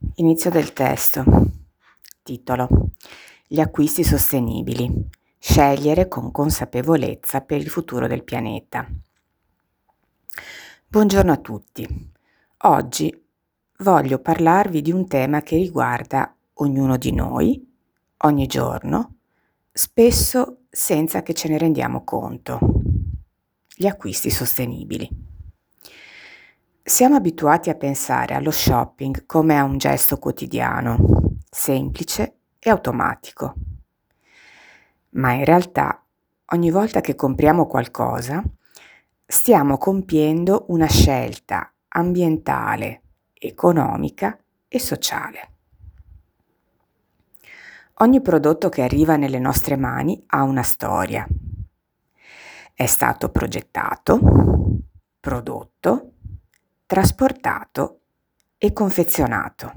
Inizio del testo. Titolo: Gli acquisti sostenibili. Scegliere con consapevolezza per il futuro del pianeta. Buongiorno a tutti. Oggi voglio parlarvi di un tema che riguarda ognuno di noi, ogni giorno, spesso senza che ce ne rendiamo conto. Gli acquisti sostenibili. Siamo abituati a pensare allo shopping come a un gesto quotidiano, semplice e automatico. Ma in realtà, ogni volta che compriamo qualcosa, stiamo compiendo una scelta ambientale, economica e sociale. Ogni prodotto che arriva nelle nostre mani ha una storia. È stato progettato, prodotto, trasportato e confezionato.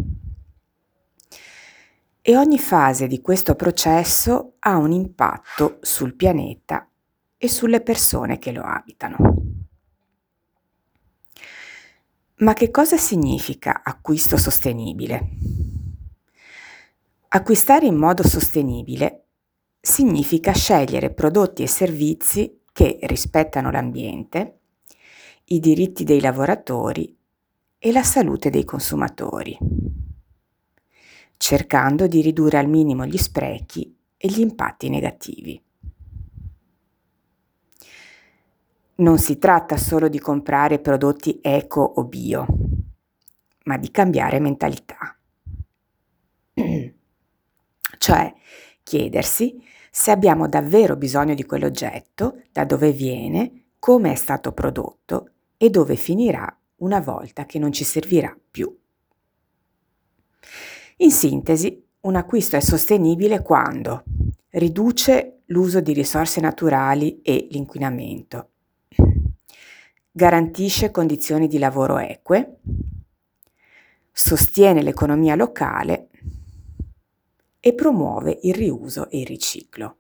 E ogni fase di questo processo ha un impatto sul pianeta e sulle persone che lo abitano. Ma che cosa significa acquisto sostenibile? Acquistare in modo sostenibile significa scegliere prodotti e servizi che rispettano l'ambiente, i diritti dei lavoratori e la salute dei consumatori, cercando di ridurre al minimo gli sprechi e gli impatti negativi. Non si tratta solo di comprare prodotti eco o bio, ma di cambiare mentalità. Cioè chiedersi se abbiamo davvero bisogno di quell'oggetto, da dove viene, come è stato prodotto e dove finirà una volta che non ci servirà più. In sintesi, un acquisto è sostenibile quando riduce l'uso di risorse naturali e l'inquinamento, garantisce condizioni di lavoro eque, sostiene l'economia locale e promuove il riuso e il riciclo.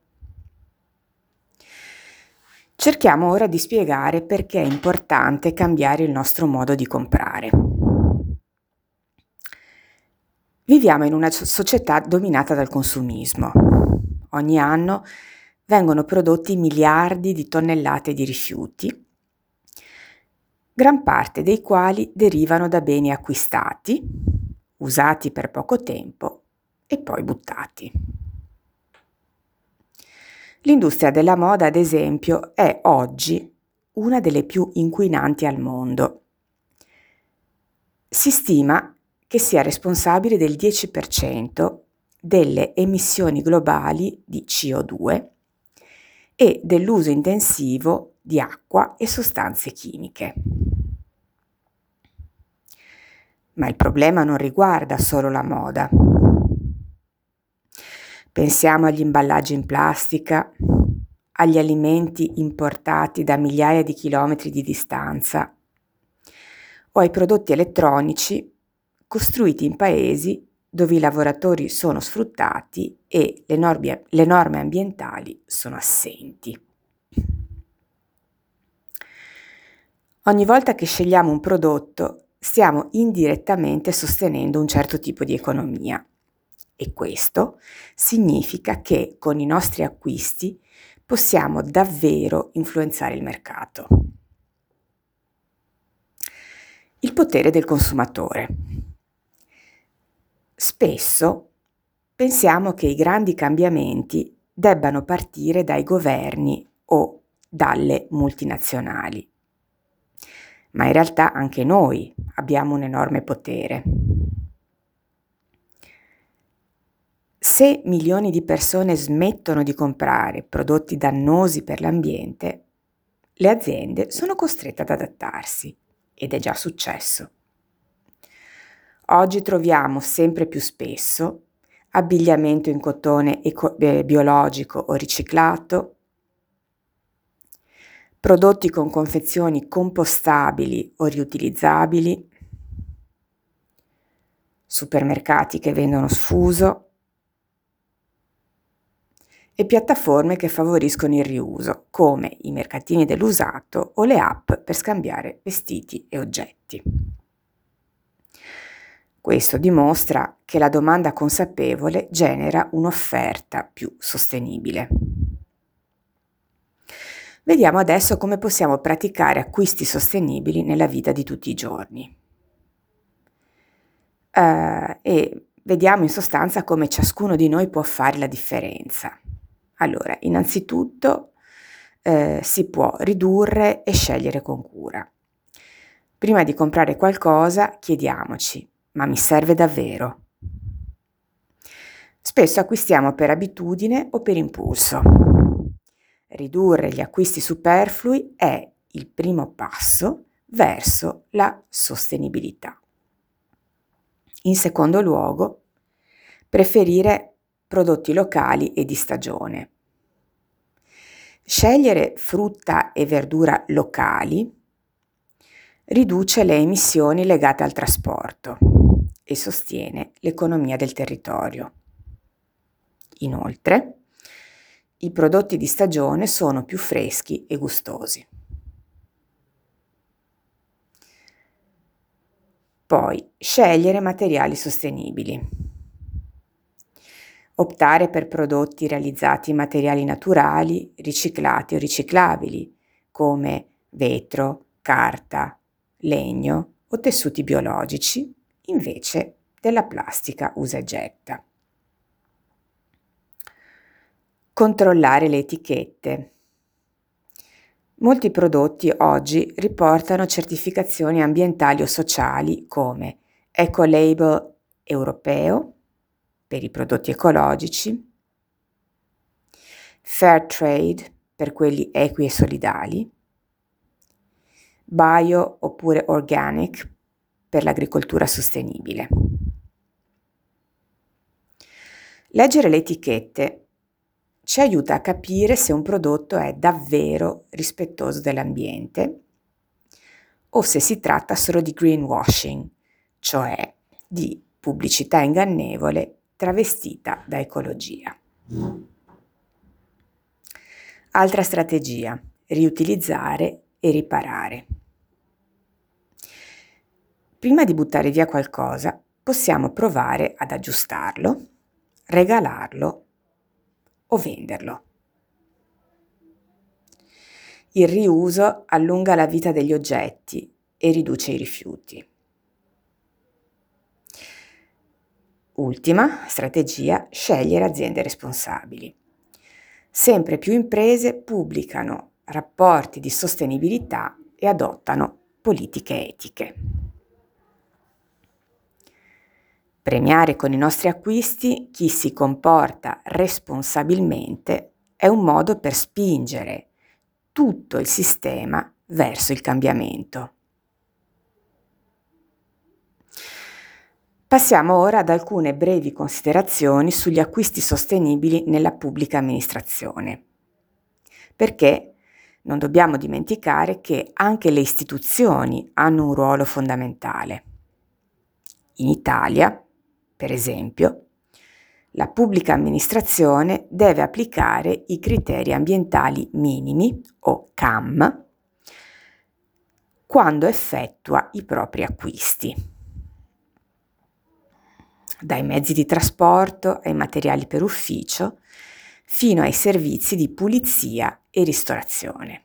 Cerchiamo ora di spiegare perché è importante cambiare il nostro modo di comprare. Viviamo in una società dominata dal consumismo. Ogni anno vengono prodotti miliardi di tonnellate di rifiuti, gran parte dei quali derivano da beni acquistati, usati per poco tempo e poi buttati. L'industria della moda, ad esempio, è oggi una delle più inquinanti al mondo. Si stima che sia responsabile del 10% delle emissioni globali di CO2 e dell'uso intensivo di acqua e sostanze chimiche. Ma il problema non riguarda solo la moda. Pensiamo agli imballaggi in plastica, agli alimenti importati da migliaia di chilometri di distanza o ai prodotti elettronici costruiti in paesi dove i lavoratori sono sfruttati e le norme ambientali sono assenti. Ogni volta che scegliamo un prodotto, stiamo indirettamente sostenendo un certo tipo di economia. E questo significa che con i nostri acquisti possiamo davvero influenzare il mercato. Il potere del consumatore. Spesso pensiamo che i grandi cambiamenti debbano partire dai governi o dalle multinazionali, ma in realtà anche noi abbiamo un enorme potere. Se milioni di persone smettono di comprare prodotti dannosi per l'ambiente, le aziende sono costrette ad adattarsi, ed è già successo. Oggi troviamo sempre più spesso abbigliamento in cotone biologico o riciclato, prodotti con confezioni compostabili o riutilizzabili, supermercati che vendono sfuso e piattaforme che favoriscono il riuso, come i mercatini dell'usato o le app per scambiare vestiti e oggetti. Questo dimostra che la domanda consapevole genera un'offerta più sostenibile. Vediamo adesso come possiamo praticare acquisti sostenibili nella vita di tutti i giorni. E vediamo in sostanza come ciascuno di noi può fare la differenza. Allora, innanzitutto si può ridurre e scegliere con cura. Prima di comprare qualcosa, chiediamoci: ma mi serve davvero? Spesso acquistiamo per abitudine o per impulso. Ridurre gli acquisti superflui è il primo passo verso la sostenibilità. In secondo luogo, preferire prodotti locali e di stagione. Scegliere frutta e verdura locali riduce le emissioni legate al trasporto e sostiene l'economia del territorio. Inoltre, i prodotti di stagione sono più freschi e gustosi. Poi, scegliere materiali sostenibili. Optare per prodotti realizzati in materiali naturali, riciclati o riciclabili, come vetro, carta, legno o tessuti biologici, invece della plastica usa e getta. Controllare le etichette. Molti prodotti oggi riportano certificazioni ambientali o sociali come Ecolabel europeo per i prodotti ecologici, Fair Trade per quelli equi e solidali, Bio oppure Organic per l'agricoltura sostenibile. Leggere le etichette ci aiuta a capire se un prodotto è davvero rispettoso dell'ambiente o se si tratta solo di greenwashing, cioè di pubblicità ingannevole travestita da ecologia. Altra strategia: riutilizzare e riparare. Prima di buttare via qualcosa, possiamo provare ad aggiustarlo, regalarlo o venderlo. Il riuso allunga la vita degli oggetti e riduce i rifiuti. Ultima strategia: scegliere aziende responsabili. Sempre più imprese pubblicano rapporti di sostenibilità e adottano politiche etiche. Premiare con i nostri acquisti chi si comporta responsabilmente è un modo per spingere tutto il sistema verso il cambiamento. Passiamo ora ad alcune brevi considerazioni sugli acquisti sostenibili nella pubblica amministrazione, perché non dobbiamo dimenticare che anche le istituzioni hanno un ruolo fondamentale. In Italia, per esempio, la pubblica amministrazione deve applicare i criteri ambientali minimi, o CAM, quando effettua i propri acquisti. Dai mezzi di trasporto ai materiali per ufficio, fino ai servizi di pulizia e ristorazione.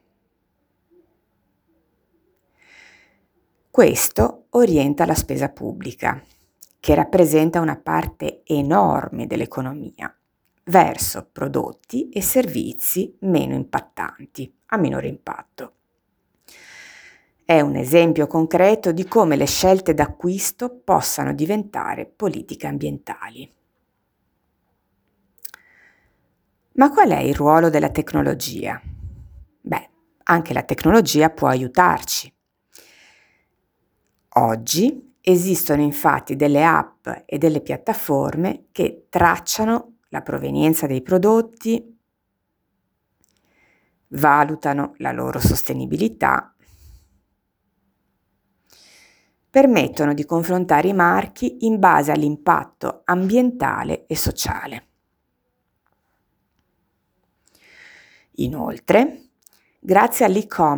Questo orienta la spesa pubblica, che rappresenta una parte enorme dell'economia, verso prodotti e servizi meno impattanti, a minore impatto. È un esempio concreto di come le scelte d'acquisto possano diventare politiche ambientali. Ma qual è il ruolo della tecnologia? Anche la tecnologia può aiutarci. Oggi esistono infatti delle app e delle piattaforme che tracciano la provenienza dei prodotti, valutano la loro sostenibilità, permettono di confrontare i marchi in base all'impatto ambientale e sociale. Inoltre, grazie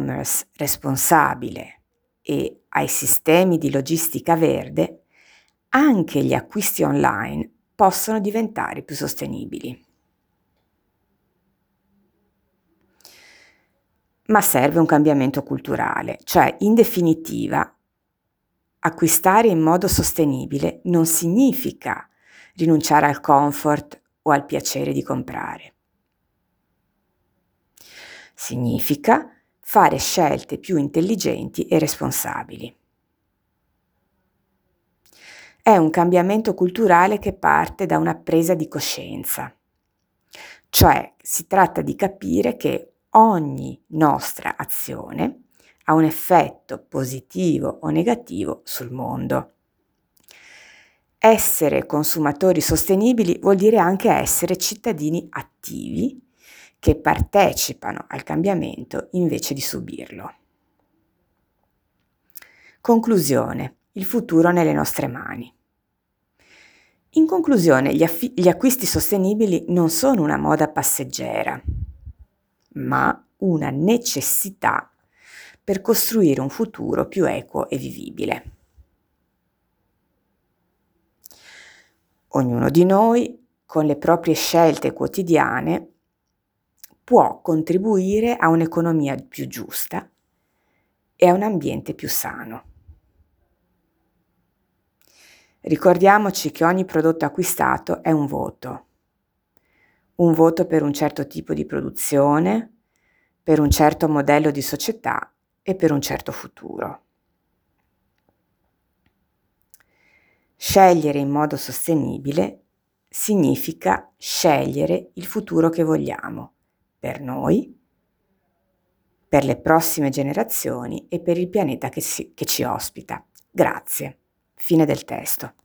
all'e-commerce responsabile e ai sistemi di logistica verde, anche gli acquisti online possono diventare più sostenibili. Ma serve un cambiamento culturale, cioè in definitiva acquistare in modo sostenibile non significa rinunciare al comfort o al piacere di comprare. Significa fare scelte più intelligenti e responsabili. È un cambiamento culturale che parte da una presa di coscienza, cioè si tratta di capire che ogni nostra azione ha un effetto positivo o negativo sul mondo. Essere consumatori sostenibili vuol dire anche essere cittadini attivi che partecipano al cambiamento invece di subirlo. Conclusione: il futuro nelle nostre mani. In conclusione, gli acquisti sostenibili non sono una moda passeggera, ma una necessità per costruire un futuro più equo e vivibile. Ognuno di noi, con le proprie scelte quotidiane, può contribuire a un'economia più giusta e a un ambiente più sano. Ricordiamoci che ogni prodotto acquistato è un voto per un certo tipo di produzione, per un certo modello di società e per un certo futuro. Scegliere in modo sostenibile significa scegliere il futuro che vogliamo per noi, per le prossime generazioni e per il pianeta che ci ospita. Grazie. Fine del testo.